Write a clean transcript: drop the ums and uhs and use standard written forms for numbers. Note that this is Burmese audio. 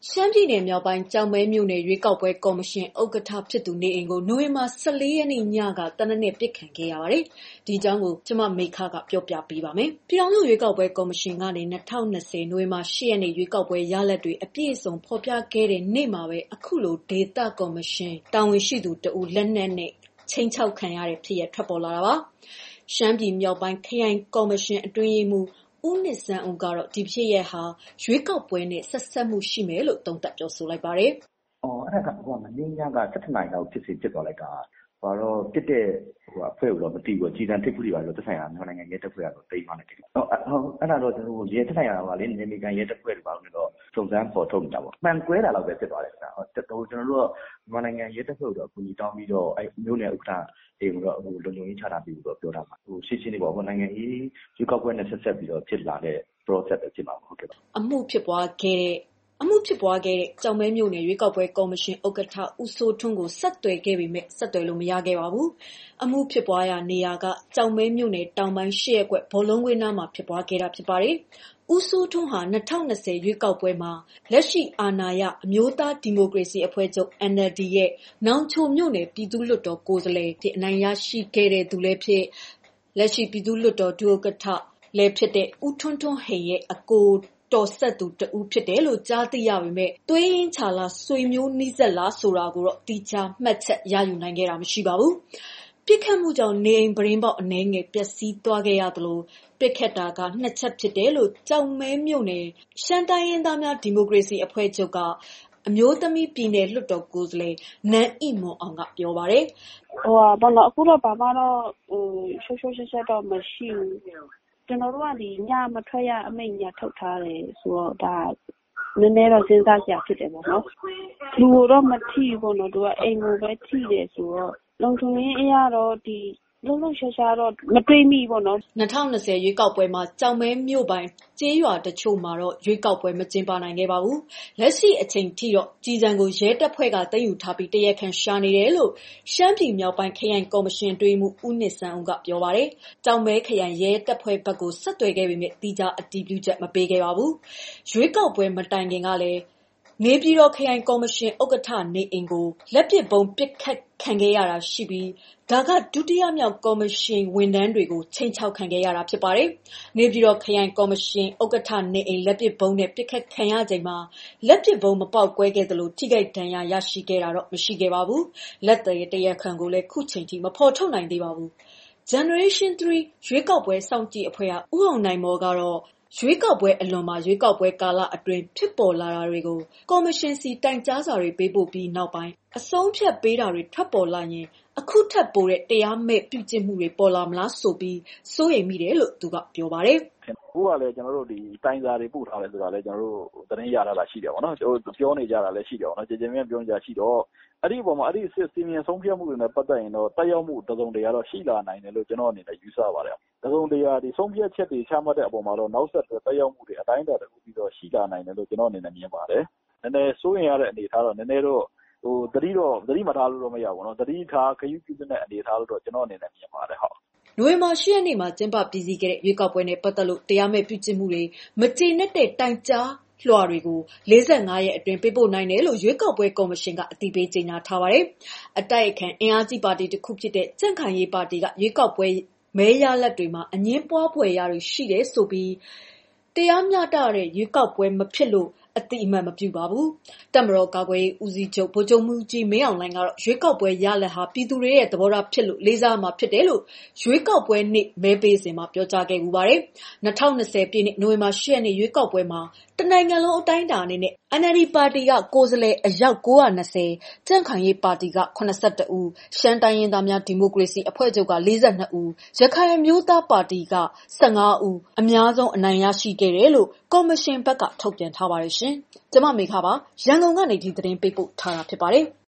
ရှမ်းပြည်နယ်မြောက်ပိုင်းကျောက်မဲမြို့နယ်ရွေးကောက်ပွဲကော်မရှင်ဥက္ကဋ္ဌဖြစ်သူနေအိမ်ကိုနိုဝင်ဘာ14 ရက်နေ့ညကသေနတ်နဲ့ပစ်ခံခဲ့ရပါတယ်။ဒီအကြောင်းကိုကျမမေခကပြောပြပေးပါမယ်။ပြည်ထောင်စုရွေးကောက်ပွဲကော်မရှင်ကနေ2020နိုဝင်ဘာ10 ရက်နေ့ရွေးကောက်ပွဲရလဒ်တွေအပြည့်အစုံဖော်ပြခဲ့တဲ့နေ့မှာပဲအခုလိုဒေသကော်မရှင်တာဝန်ရှိသူတဦးလက်နက်နဲ့ချိန်ချောက်ခံရတဲ့ဖြစ်ရပ်ထွက်ပေါ်လာတာပါ။ရှမ်းပြည်မြောက်ပိုင်းခရိုင်ကော်မရှင်အတွင်းရေးမှူးဦးနှစ်ဆန်းဦးကတော့ဒီဖြစ်ရပ်ဟာရွေးကောက်ပွဲနဲ့ဆက်စပ်မှုရှိမယ်လို့သုံးသပ်ပြောဆိုလိုက်ပါတယ်။ "အဲ့ဒါကမနေ့ညက17 နာရီလောက်ဖြစ်သွားလိုက်တာ။ဖြစ်တဲ့အဖွဲ့ကိုတော့မသိဘူး။ကျည်ဆံထိပ်ဖူးတွေဘာတွေသက်ဆိုင်ရာမြန်မာနိုင်ငံရဲတပ်ဖွဲ့ကတော့သိမ်းသွားလိုက်တယ်။အဲ့ဒါတော့သက်ဆိုင်ရာနယ်မြေခံရဲတပ်ဖွဲ့တွေဘာလို့လဲတော့စုံစမ်းဖော်ထုတ်နေတာပေါ့။မှန်ကွဲတာလောက်ပဲဖြစ်သွားတယ်ခင်ဗျ။ကျွန်တော်တို့မြန်မာနိုင်ငံရဲတပ်ဖွဲ့ကိုတော့အကူအညီတောင်းပြီးတော့အဲ့မြို့နယ်ဥက္ကဋ္ဌတွေကိုတော့လုံခြုံရေးချထားပြီးတော့ပြောထားမှာ။ရှင်းရှင်းလေးပေါ့နိုင်ငံရေးရွေးကောက်ပွဲနဲ့ဆက်ဆက်ပြီးတော့ဖြစ်လာတဲ့ process ပဲဖြစ်မှာပေါ့ဟုတ်ကဲ့။အမှုဖြစ်ပွားခဲ့တဲ့ကျောက်မဲမြို့နယ်ရွေးကောက်ပွဲကော်မရှင်ဥက္ကဋ္ဌဦးစိုးထွန်းကိုဆက်သွယ်ခဲ့ပေမဲ့ဆက်သွယ်လို့မရခဲ့ပါဘူး။အမှုဖြစ်ပွားရာနေရာကကျောက်မဲမြို့နယ်တောင်ပိုင်း8 ရပ်ကွက်ဘောလုံးကွင်းနားမှာဖြစ်ပွားခဲ့တာဖြစ်ပါတယ်။ဦးစိုးထွန်းဟာ2020ရွေးကောက်ပွဲမှာလက်ရှိအာဏာရအမျိုးသားဒီမိုကရေစီအဖွဲ့ချုပ် NLD ရဲ့နောင်ချိုမြို့နယ်ပြည်သူ့လွှတ်တော်ကိုယ်စားလှယ်ဖြစ်အနိုင်ရရှိခဲ့တဲ့သူလည်းဖြစ်လက်ရှိပြည်သူ့လွှတ်တော်ဒုဥက္ကဋ္ဌလည်းဖြစ်တဲ့ဦးထွန်းထွန်းဟိန်ရဲ့အကိုတော်ဆက်သူတဦးဖြစ်တယ်လို့ကြားသိရပေမဲ့သွေးရင်းချလားဆွေမျိုးနီးစပ်လားဆိုတာကိုတော့တိကျမှတ်ချက်ရယူနိုင်ခဲ့တာမရှိပါဘူး။ပစ်ခတ်မှုကြောင့်နေအိမ်ပရင်းပေါက်အနည်းငယ်ပျက်စီးသွားခဲ့ရသလိုပစ်ခတ်တာက2 ချက်ဖြစ်တယ်လို့ကျောက်မဲမြို့နယ်ရှမ်းတိုင်းရင်းသားများဒီမိုကရေစီအဖွဲ့ချုပ်ကအမျိုးသမီးပြည်နယ်လွှတ်တော်ကိုယ်စားလှယ်နန်းဣမွန်အောင်ကပြောပါတယ်။အခုတော့ဘာမှတော့ရှုပ်ရှက်တော့မရှိဘူး။ကျွန်တော်တို့ကညမထွက်ရအမိန့်ညာထုတ်ထားတယ်ဆိုတော့ဒါနည်းနည်းတော့စဉ်းစားစရာဖြစ်တယ်ပေါ့နော်။လူကိုတော့မထိဘူးပေါ့နော်။သူကအိမ်ကိုပဲထိတယ်ဆိုတော့လုံခြုံရေးအရာတော့လှုပ်ရှားတော့မတွေးမိပေါ့နော်။2020ရွေးကောက်ပွဲမှာကျောက်မဲမြို့ပိုင်ကျေးရွာတချို့မှာတော့ရွေးကောက်ပွဲမကျင်းပနိုင်ခဲ့ပါဘူး။လက်ရှိအချိန်ထိတော့ကြည်စံကိုရဲတပ်ဖွဲ့ကသိမ်းယူထားပြီးတရားခံရှာနေတယ်လို့ရှမ်းပြည်မြောက်ပိုင်းခရိုင်ကော်မရှင်အတွင်းမှုဦးနှစ်ဆန်းဦးကပြောပါတယ်။ကျောက်မဲခရိုင်ရဲတပ်ဖွဲ့ဘက်ကိုဆက်သွယ်ခဲ့ပေမဲ့တိကျအတည်ပြုချက်မပေးခဲ့ပါဘူး။ရွေးကောက်ပွဲမတိုင်ခင်ကလည်းနေပြည်တော်ခရိုင်ကော်မရှင်ဥက္ကဋ္ဌနေအိမ်ကိုလက်ပစ်ဗုံးပစ်ခတ်ခံခဲ့ရတာရှိပြီးဒါကဒုတိယမြောက်ကော်မရှင်ဝန်ထမ်းတွေကိုချိန်ချောက်ခံခဲ့ရတာဖြစ်ပါတယ်။နေပြည်တော်ခရိုင်ကော်မရှင်ဥက္ကဋ္ဌနေအိမ်လက်ပစ်ဗုံးနဲ့ပစ်ခတ်ခံရချိန်မှာလက်ပစ်ဗုံးမပေါက်ကွဲခဲ့သလိုထိခိုက်ဒဏ်ရာရရှိခဲ့တာတော့မရှိခဲ့ပါဘူး။လက်သည်တရားခံကိုလည်းခုချိန်ထိမဖော်ထုတ်နိုင်သေးပါဘူး။ Generation 3ရွေးကောက်ပွဲစောင့်ကြည့်အဖွဲ့ဦးအောင်နိုင်မော်ကတော့ရွေးကောက်ပွဲအလွန်မှာရွေးကောက်ပွဲကာလအတွင်းဖြစ်ပေါ်လာတာတွေကိုကော်မရှင်စီတိုင်ကြားစာတွေပေးပို့ပြီးနောက်ပိုင်းအဆုံးဖြတ်ပေးတာတွေထွက်ပေါ်လာရင်အခုထပ်ပိုတဲ့တရားမဲ့ပြုကျင့်မှုတွေပေါ်လာမလားဆိုပြီးစိုးရိမ်မိတယ်လို့သူကပြောပါတယ်။အခုကလည်းကျွန်တော်တို့တိုင်စာတွေပို့ထားတယ်ဆိုတာလည်းကျွန်တော်တို့သတင်းရတာလားရှိတယ်ပေါ့နော်။ပြောနေကြတာလည်းရှိတယ်ပေါ့နော်။ကြင်မြတ်ပြောနေကြရှိတော့အဲ့ဒီအပေါ်မှာအဲ့ဒီစီမံဆုံးဖြတ်မှုတွေနဲ့ပတ်သက်ရင်တော့တက်ရောက်မှုတစုံတရာတော့ရှိလာနိုင်တယ်လို့ကျွန်တော်အနေနဲ့ယူဆပါတယ်။တစုံတရာဆုံးဖြတ်ချက်တွေချမှတ်တဲ့အပေါ်မှာတော့နောက်ဆက်တွဲတက်ရောက်မှုတွေအတိုင်းအတာတစ်ခုပြီးတော့ရှိလာနိုင်တယ်လို့ကျွန်တော်အနေနဲ့မြင်ပါတယ်။နည်းနည်းစိုးရင်ရတဲ့အနေအထားတော့နည်းနည်းတော့သတိမထားလို့တော့မရဘူးနော်။သတိထားခရီးပြုတဲ့အနေအထားလို့တော့ကျွန်တော်အနေနဲ့မြင်ပါတယ်ဟုတ်။နိုဝင်ဘာ10 ရက်နေ့မှာကျင်းပပြီးစီးခဲ့တဲ့ရွေးကောက်ပွဲနဲ့ပတ်သက်လို့တရားမဲ့ပြုကျင့်မှုတွေမကျေနပ်တဲ့တိုင်ကြားလွှာတွေကို45 ရက်အတွင်းပေးပို့နိုင်တယ်လို့ရွေးကောက်ပွဲကော်မရှင်ကအတည်ပြုကြေညာထားပါတယ်။အတိုက်အခံအင်အားကြီးပါတီတစ်ခုဖြစ်တဲ့ကြံ့ခိုင်ရေးပါတီကရွေးကောက်ပွဲမဲရလဒ်တွေမှာအငင်းပွားဖွယ်ရာတွေရှိတယ်ဆိုပြီးတရားမျှတတဲ့ရွေးကောက်ပွဲမဖြစ်လို့အတိအမှန်မပြုပါဘူး။တပ်မတော်ကာကွယ်ရေးဦးစီးချုပ်ဗိုလ်ချုပ်မှူးကြီးမင်းအောင်လှိုင်ကတော့ရွေးကောက်ပွဲရလဒ်ဟာပြည်သူတွေရဲ့သဘောထားဖြစ်လို့လေးစားမှာဖြစ်တယ်လို့ရွေးကောက်ပွဲနေ့မဲပေးစဉ်မှာပြောကြားခဲ့ပါတယ်။2020ပြည့်နှစ်နိုဝင်ဘာ10 ရက်နေ့ရွေးကောက်ပွဲမှာတနိုင်ငံလုံးအတိုင်းအတာအနေနဲ့ NLD ပါတီကကိုယ်စားလှယ်အယောက်920ကြံ့ခိုင်ရေးပါတီက81ဦးရှမ်းတိုင်းရင်းသားများဒီမိုကရေစီအဖွဲ့ချုပ်က42ဦးရခိုင်အမျိုးသားပါတီက15ဦးအများဆုံးအနိုင်ရရှိခဲ့တယ်လို့ကော်မရှင်ဘက်ကထုတ်ပြန်ထားပါတယ်ရှင်။ကျမမေခပါရန်ကုန်ကနေဒီသတင်းပေးပို့ထားတာဖြစ်ပါတယ်။